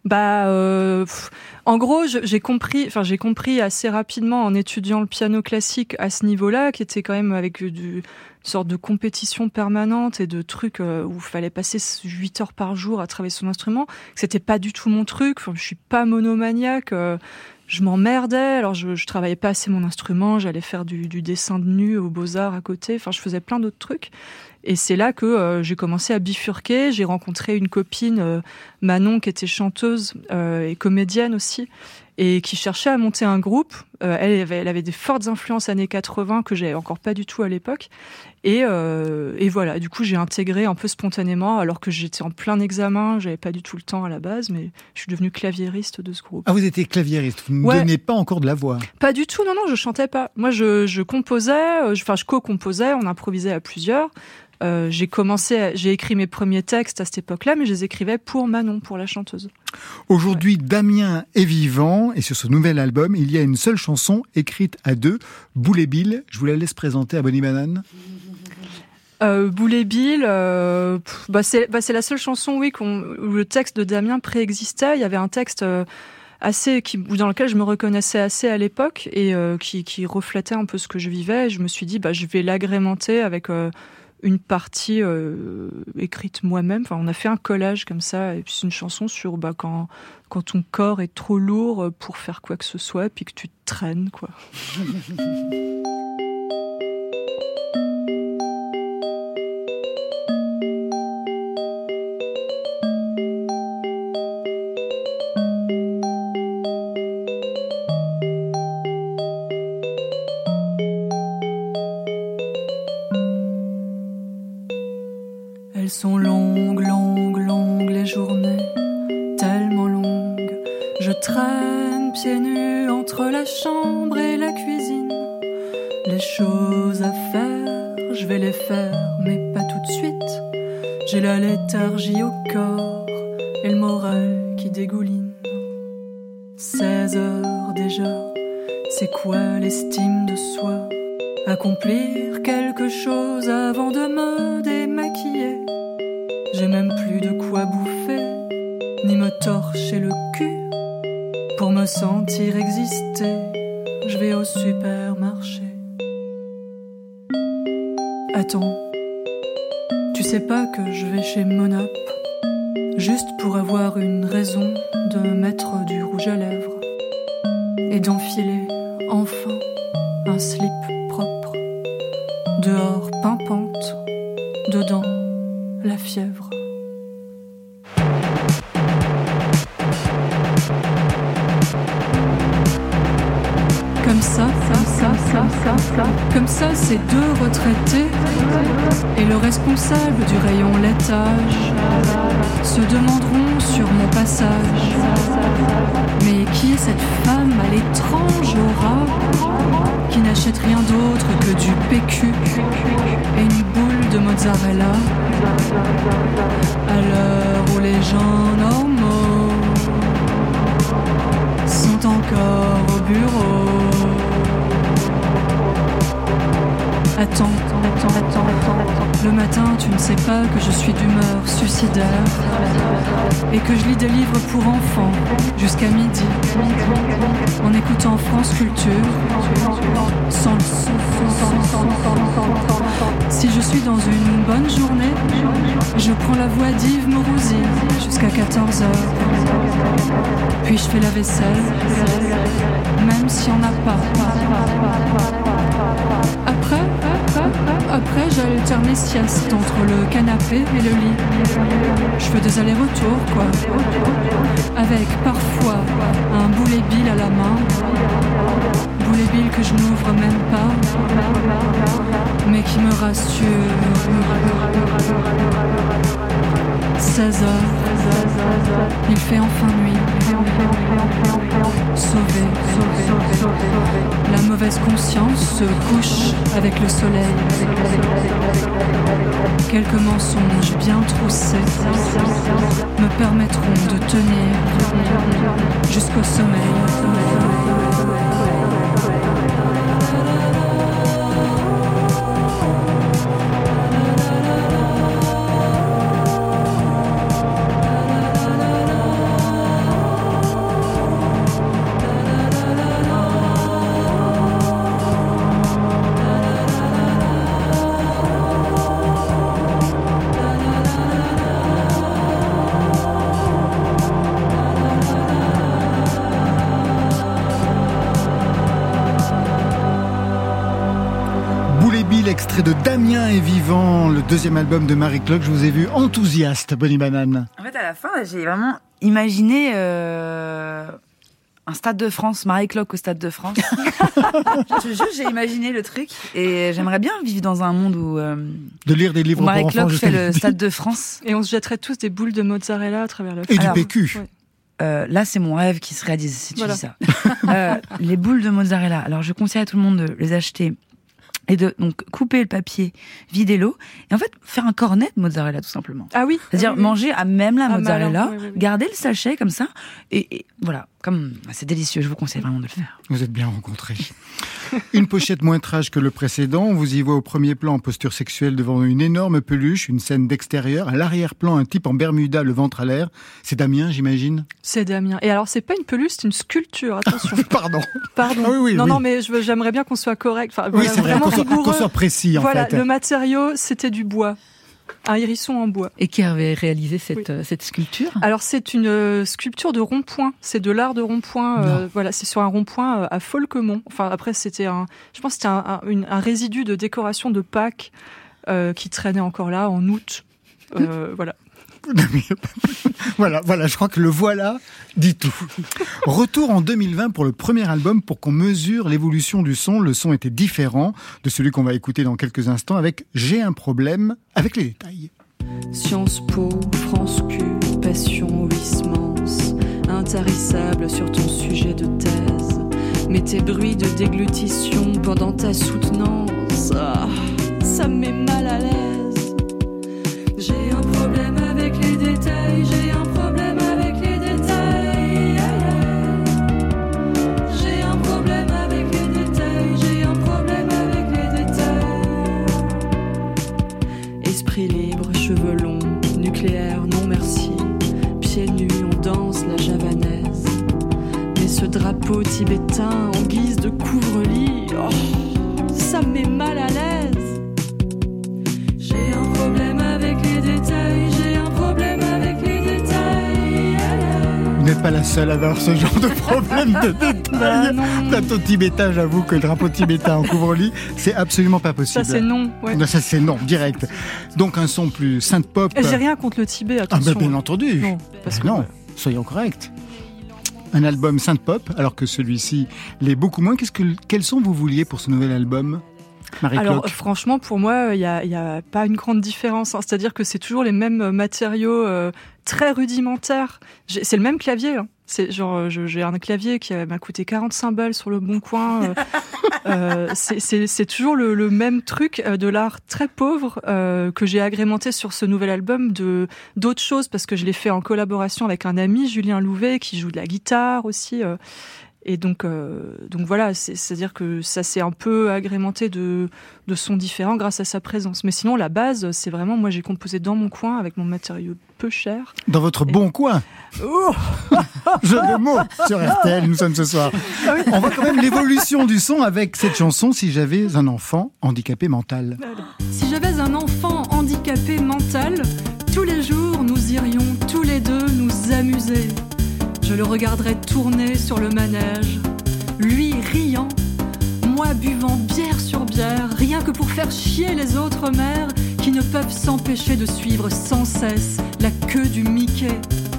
En gros, j'ai compris assez rapidement en étudiant le piano classique à ce niveau-là, qui était quand même avec une sorte de compétition permanente et de trucs où il fallait passer 8 heures par jour à travailler son instrument, que c'était pas du tout mon truc. Je suis pas monomaniaque. Je m'emmerdais, alors je travaillais pas assez mon instrument, j'allais faire du dessin de nu aux Beaux-Arts à côté, je faisais plein d'autres trucs. Et c'est là que j'ai commencé à bifurquer, j'ai rencontré une copine, Manon, qui était chanteuse et comédienne aussi, et qui cherchait à monter un groupe. Elle avait des fortes influences années 80 que j'avais encore pas du tout à l'époque. Et voilà, du coup j'ai intégré un peu spontanément, alors que j'étais en plein examen, j'avais pas du tout le temps à la base, mais je suis devenue claviériste de ce groupe. Ah, vous étiez claviériste, vous ne donnez pas encore de la voix ? Pas du tout, non, je chantais pas. Moi je composais, je co-composais, on improvisait à plusieurs. J'ai écrit mes premiers textes à cette époque-là, mais je les écrivais pour Manon, pour la chanteuse. Aujourd'hui, Damien est vivant, et sur ce nouvel album, il y a une seule chanson écrite à deux, Boule et Bill. Je vous la laisse présenter à Bonnie Banane. Boule et Bill, c'est la seule chanson, où le texte de Damien préexistait. Il y avait un texte dans lequel je me reconnaissais assez à l'époque et qui reflétait un peu ce que je vivais. Et je me suis dit, je vais l'agrémenter avec une partie écrite moi-même. On a fait un collage comme ça, et puis c'est une chanson sur quand ton corps est trop lourd pour faire quoi que ce soit, puis que tu te traînes, quoi. Elles sont longues, longues, longues les journées, tellement longues. Je traîne pieds nus entre la chambre et la cuisine. Les choses à faire, je vais les faire, mais pas tout de suite. J'ai la léthargie au corps et le moral qui dégouline. 16 heures déjà, c'est quoi l'estime de soi? Accomplir quelque chose avant de me démaquiller. J'ai même plus de quoi bouffer, ni me torcher le cul. Pour me sentir exister, je vais au supermarché. Attends, tu sais pas que je vais chez Monop, juste pour avoir une raison de mettre du rouge à lèvres et d'enfiler enfin un slip propre. Dehors pimpante, dedans la fièvre. Comme ça, Comme ça, ces deux retraités et le responsable du rayon laitage se demanderont sur mon passage: mais qui est cette femme à l'étrange aura qui n'achète rien d'autre que du PQ et une boule de mozzarella à l'heure où les gens normaux sont encore au bureau? Attends. Le matin, tu ne sais pas que je suis d'humeur suicidaire et que je lis des livres pour enfants jusqu'à midi en écoutant France Culture sans le son. Si je suis dans une bonne journée, je prends la voix d'Yves Morosi jusqu'à 14h. Puis je fais la vaisselle, même s'il n'y en a pas. Après, j'alterne mes siestes entre le canapé et le lit. Je fais des allers-retours, quoi. Avec parfois un boulet bill à la main. Boulet bill que je n'ouvre même pas, mais qui me rassure. 16h, il fait enfin nuit. Sauvé. La mauvaise conscience se couche avec le soleil. Quelques mensonges bien troussés me permettront de tenir jusqu'au sommeil. Extrait de Damien est vivant, le deuxième album de Marie Cloque. Je vous ai vu enthousiaste, Bonnie Banane. En fait, à la fin, j'ai vraiment imaginé un Stade de France, Marie Cloque au Stade de France. Je te jure, j'ai imaginé le truc et j'aimerais bien vivre dans un monde où de lire des livres où Marie pour enfants, Cloque fait le Stade de France et on se jetterait tous des boules de mozzarella à travers le. Et du PQ. Ouais. Là, c'est mon rêve qui se réalise si tu dis ça. Les boules de mozzarella. Alors, je conseille à tout le monde de les acheter. Et de donc couper le papier, vider l'eau, et en fait faire un cornet de mozzarella tout simplement. Ah oui. C'est-à-dire manger à même la mozzarella, oui. garder le sachet comme ça, et voilà, comme c'est délicieux. Je vous conseille vraiment de le faire. Vous êtes bien rencontrés. Une pochette moins trash que le précédent. On vous y voit au premier plan en posture sexuelle devant une énorme peluche, une scène d'extérieur. À l'arrière-plan, un type en Bermuda, le ventre à l'air. C'est Damien, j'imagine. C'est Damien. Et alors, c'est pas une peluche, c'est une sculpture. Attention. Pardon. Ah, oui. Non, mais j'aimerais bien qu'on soit correct. Enfin, oui, c'est vrai, qu'on soit précis, en fait. Voilà, le matériau, c'était du bois. Un hérisson en bois. Et qui avait réalisé cette sculpture ? Alors, c'est une sculpture de rond-point. C'est de l'art de rond-point. Voilà, c'est sur un rond-point à Folquemont. Enfin, après, je pense que c'était un résidu de décoration de Pâques qui traînait encore là en août. Voilà. Voilà, je crois que le voilà dit tout. Retour en 2020 pour le premier album pour qu'on mesure l'évolution du son. Le son était différent de celui qu'on va écouter dans quelques instants avec J'ai un problème avec les détails. Sciences Po, France Q, passion Huysmans, intarissable sur ton sujet de thèse. Mais tes bruits de déglutition pendant ta soutenance, ça me met mal à l'aise. J'ai un problème avec les détails, j'ai un problème avec les détails. J'ai un problème avec les détails, j'ai un problème avec les détails. Esprit libre, cheveux longs, nucléaire, non merci. Pieds nus, on danse la javanaise. Mais ce drapeau tibétain en guise de couvre-lit, ça me met mal à l'aise. J'ai un problème avec les détails, j'ai un problème avec les détails. Vous n'êtes pas la seule à avoir ce genre de problème de détails. Plateau tibétain, j'avoue que le drapeau tibétain en couvre-lit, c'est absolument pas possible. Ça c'est non, ouais. Non, ça c'est non, direct. Donc un son plus synth-pop. J'ai rien contre le Tibet, attention. Ah ben bien entendu. Non, parce que non, soyons corrects. un album synth-pop, alors que celui-ci l'est beaucoup moins. Quel son vous vouliez pour ce nouvel album, Marie-Claude ? Alors franchement, pour moi, il y a pas une grande différence. C'est-à-dire que c'est toujours les mêmes matériaux très rudimentaires. C'est le même clavier. C'est genre, j'ai un clavier qui m'a coûté 45 balles sur le Bon Coin. C'est toujours le même truc de l'art très pauvre que j'ai agrémenté sur ce nouvel album d'autres choses, parce que je l'ai fait en collaboration avec un ami, Julien Louvet, qui joue de la guitare aussi. Et donc voilà, c'est-à-dire que ça s'est un peu agrémenté de sons différents grâce à sa présence. Mais sinon, la base, c'est vraiment, moi j'ai composé dans mon coin avec mon matériau peu cher. Dans votre bon coin. Oh Jeu de mots sur RTL, nous sommes ce soir. Ah oui. On voit quand même l'évolution du son avec cette chanson, Si j'avais un enfant handicapé mental. Si j'avais un enfant handicapé mental, tous les jours nous irions tous les deux nous amuser. Je le regarderais tourner sur le manège, lui riant, moi buvant bière sur bière, rien que pour faire chier les autres mères qui ne peuvent s'empêcher de suivre sans cesse la queue du Mickey.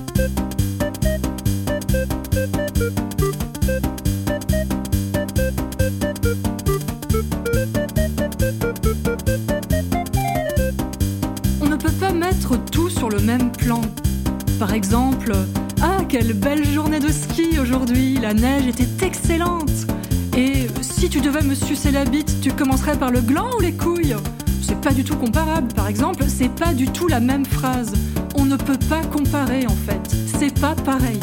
On ne peut pas mettre tout sur le même plan. Par exemple, ah, quelle belle journée de ski aujourd'hui, la neige était excellente. Et si tu devais me sucer la bite, tu commencerais par le gland ou les couilles ? C'est pas du tout comparable, par exemple, c'est pas du tout la même phrase. On ne peut pas comparer en fait, c'est pas pareil.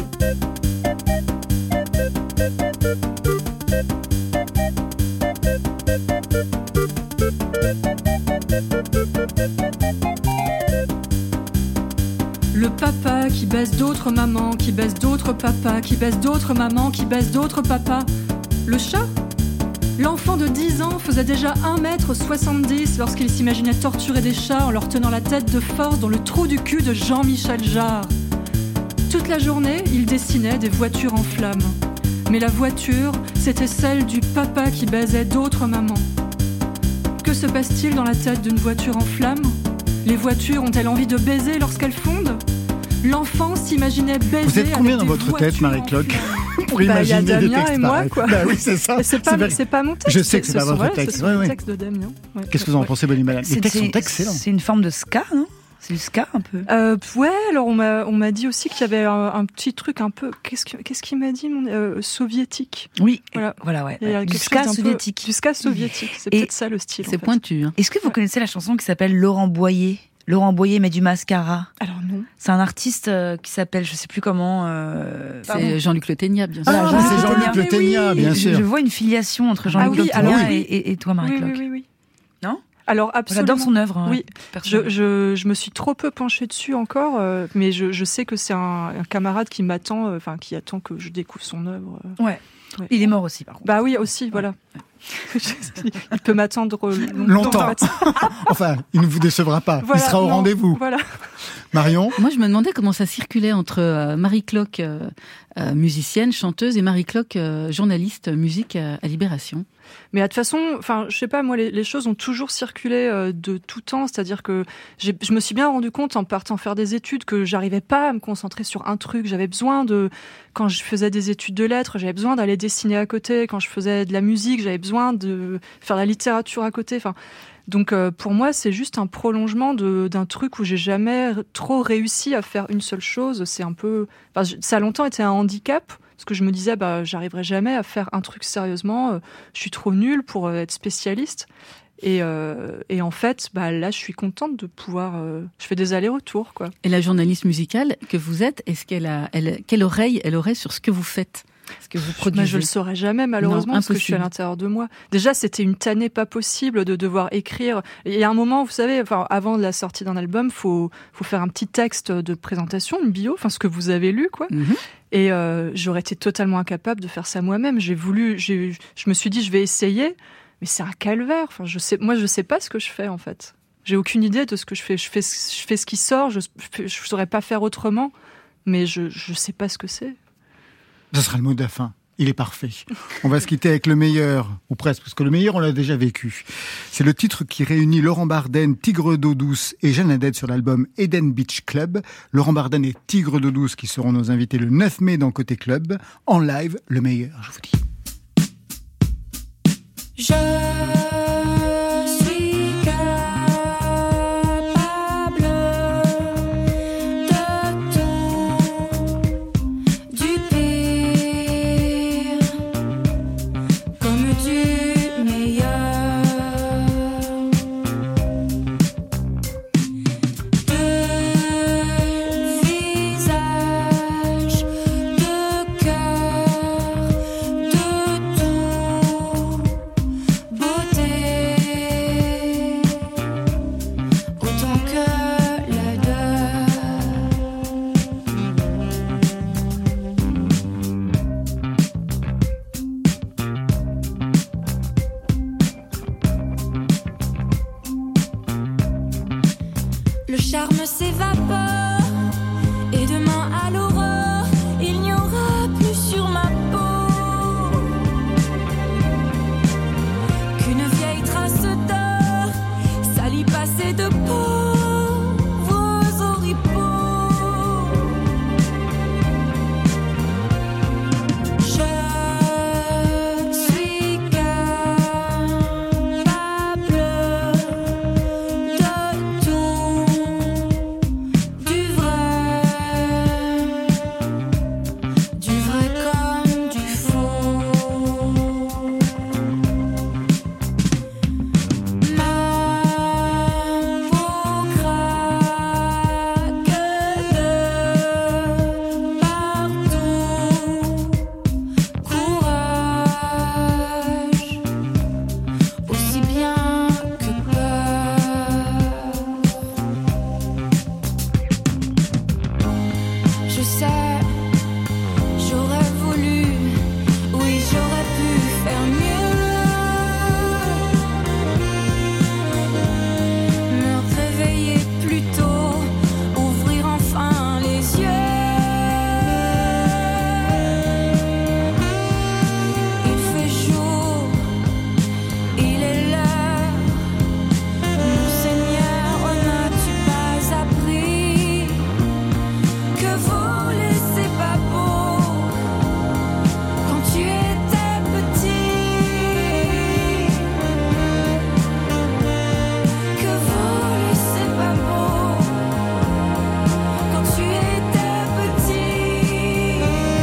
Le papa qui baise d'autres mamans, qui baise d'autres papas, qui baise d'autres mamans, qui baise d'autres papas. Le chat ? L'enfant de 10 ans faisait déjà 1m70 lorsqu'il s'imaginait torturer des chats en leur tenant la tête de force dans le trou du cul de Jean-Michel Jarre. Toute la journée, il dessinait des voitures en flammes. Mais la voiture, c'était celle du papa qui baisait d'autres mamans. Que se passe-t-il dans la tête d'une voiture en flammes ? Les voitures ont-elles envie de baiser lorsqu'elles fondent ? L'enfant s'imaginait baiser. Vous êtes combien avec dans des votre tête, Marie-Claude, pour imaginer des textes et moi, quoi. Bah oui, c'est ça. C'est pas mon texte. Je sais que c'est pas votre texte. C'est le texte de Damien. Ouais. Qu'est-ce que vous en pensez, Bonnie Malade ? Les textes sont excellents. C'est une forme de ska, non ? C'est du ska un peu. Ouais, alors on m'a dit aussi qu'il y avait un petit truc un peu. Qu'est-ce qu'il m'a dit, soviétique. Oui, voilà ouais. Du ska soviétique. Du ska soviétique. C'est peut-être ça le style. C'est pointu. Hein. Est-ce que vous connaissez la chanson qui s'appelle Laurent Boyer ? Laurent Boyer met du mascara. Alors non. C'est un artiste qui s'appelle, je sais plus comment. C'est Jean-Luc Le Ténia, bien sûr. C'est Jean-Luc Le Ténia, bien sûr. Je vois une filiation entre Jean-Luc Le Ténia et toi, Marie-Claude. Oui. Non ? Alors absolument. J'adore son œuvre. Oui. Je me suis trop peu penchée dessus encore, mais je sais que c'est un camarade qui m'attend, qui attend que je découvre son œuvre. Ouais. Il est mort aussi, par contre. Bah oui, aussi, voilà. Il peut m'attendre longtemps. Enfin, il ne vous décevra pas. Voilà, il sera au rendez-vous. Voilà. Marion ? Moi, je me demandais comment ça circulait entre Marie Cloque, musicienne, chanteuse, et Marie Cloque, journaliste, musique à Libération. Mais de toute façon, je sais pas, moi, les choses ont toujours circulé de tout temps. C'est-à-dire que je me suis bien rendu compte en partant faire des études que j'arrivais pas à me concentrer sur un truc. J'avais besoin quand je faisais des études de lettres, j'avais besoin d'aller dessiner à côté. Quand je faisais de la musique, j'avais besoin de faire la littérature à côté. Donc pour moi, c'est juste un prolongement d'un truc où j'ai jamais trop réussi à faire une seule chose. C'est un peu, ça a longtemps été un handicap. Parce que je me disais, j'arriverai jamais à faire un truc sérieusement, je suis trop nulle pour être spécialiste. Et en fait, là, je suis contente de pouvoir... je fais des allers-retours, quoi. Et la journaliste musicale que vous êtes, est-ce quelle oreille elle aurait sur ce que vous faites ? Ce que vous produisez ? Je le saurais jamais, malheureusement, parce que je suis à l'intérieur de moi. Déjà, c'était une tannée pas possible de devoir écrire. Il y a un moment, vous savez, avant la sortie d'un album, faut faire un petit texte de présentation, une bio, ce que vous avez lu, quoi. Mm-hmm. Et j'aurais été totalement incapable de faire ça moi-même. Je me suis dit, je vais essayer, mais c'est un calvaire. Je sais pas ce que je fais, en fait. J'ai aucune idée de ce que je fais. Je fais ce qui sort, je saurais pas faire autrement, mais je sais pas ce que c'est. Ce sera le mot de la fin. il est parfait. On va se quitter avec le meilleur, ou presque, parce que le meilleur, on l'a déjà vécu. C'est le titre qui réunit Laurent Barden, Tigre d'eau douce et Jeanne Haddad sur l'album Eden Beach Club. Laurent Barden et Tigre d'eau douce qui seront nos invités le 9 mai dans Côté Club. En live, le meilleur, je vous dis. Je suis capable de tout, du pire comme du meilleur. De visage, de cœur, de tout. Beauté, autant que l'odeur. Le charme s'évapore et demain à l'aurore, il n'y aura plus sur ma peau qu'une vieille trace d'or, salie passée de pauvres oripeaux. Je suis capable de tout, du vrai comme du faux. Ma peau craque de partout. Courage, aussi bien que peur. Je sais, j'aurais voulu, oui j'aurais pu faire mieux. Me réveiller plus tôt, ouvrir enfin les yeux. Il fait jour, il est l'heure. Mon Seigneur, n'as-tu pas appris que voler c'est pas beau quand tu étais petit? Que voler c'est pas beau quand tu étais petit.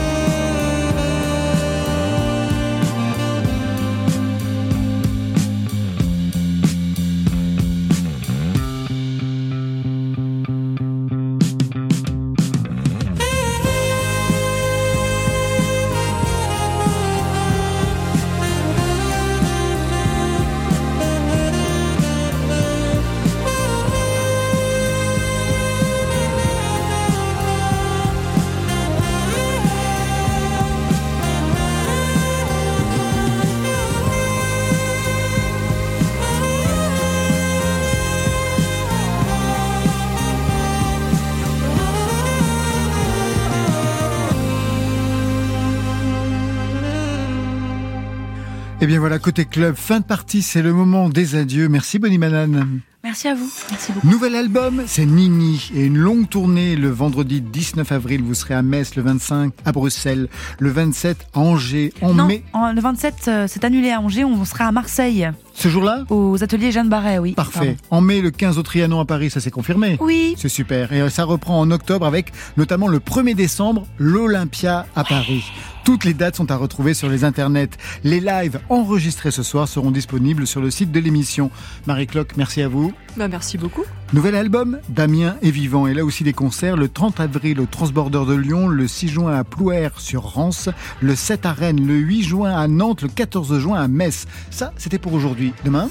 Et bien voilà, Côté Club, fin de partie, c'est le moment des adieux. Merci Bonnie Banane. Merci à vous. Merci beaucoup. Nouvel album, c'est Nini. Et une longue tournée le vendredi 19 avril. Vous serez à Metz, le 25 à Bruxelles, le 27 à Angers. Mai. Le 27, c'est annulé à Angers. On sera à Marseille. Ce jour-là ? Aux ateliers Jeanne Barret, oui. Parfait. Pardon. En mai, le 15 au Trianon à Paris, ça s'est confirmé ? Oui. C'est super. Et ça reprend en octobre avec notamment le 1er décembre, l'Olympia à Paris. Toutes les dates sont à retrouver sur les internets. Les lives enregistrés ce soir seront disponibles sur le site de l'émission. Marie Cloque, merci à vous. Merci beaucoup. Nouvel album, Damien est vivant. Et là aussi des concerts, le 30 avril au Transborder de Lyon, le 6 juin à Plouer sur Rance, le 7 à Rennes, le 8 juin à Nantes, le 14 juin à Metz. Ça, c'était pour aujourd'hui. Demain...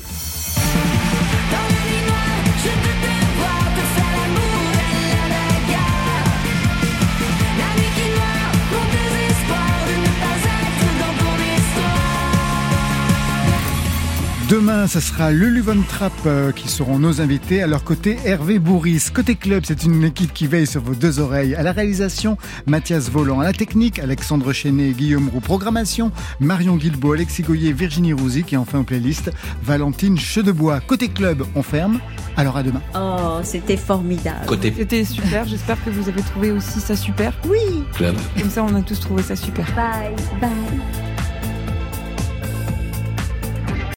Demain, ce sera Lulu Von Trapp qui seront nos invités. À leur côté, Hervé Bourris. Côté club, c'est une équipe qui veille sur vos deux oreilles. À la réalisation, Mathias Volant. À la technique, Alexandre Chenet et Guillaume Roux. Programmation, Marion Guilbault, Alexis Goyer, Virginie Rouzic. Et enfin, aux playlists, Valentine Chedebois. Côté club, on ferme. Alors à demain. Oh, c'était formidable. C'était super. J'espère que vous avez trouvé aussi ça super. Oui. Club. Comme ça, on a tous trouvé ça super. Bye, bye.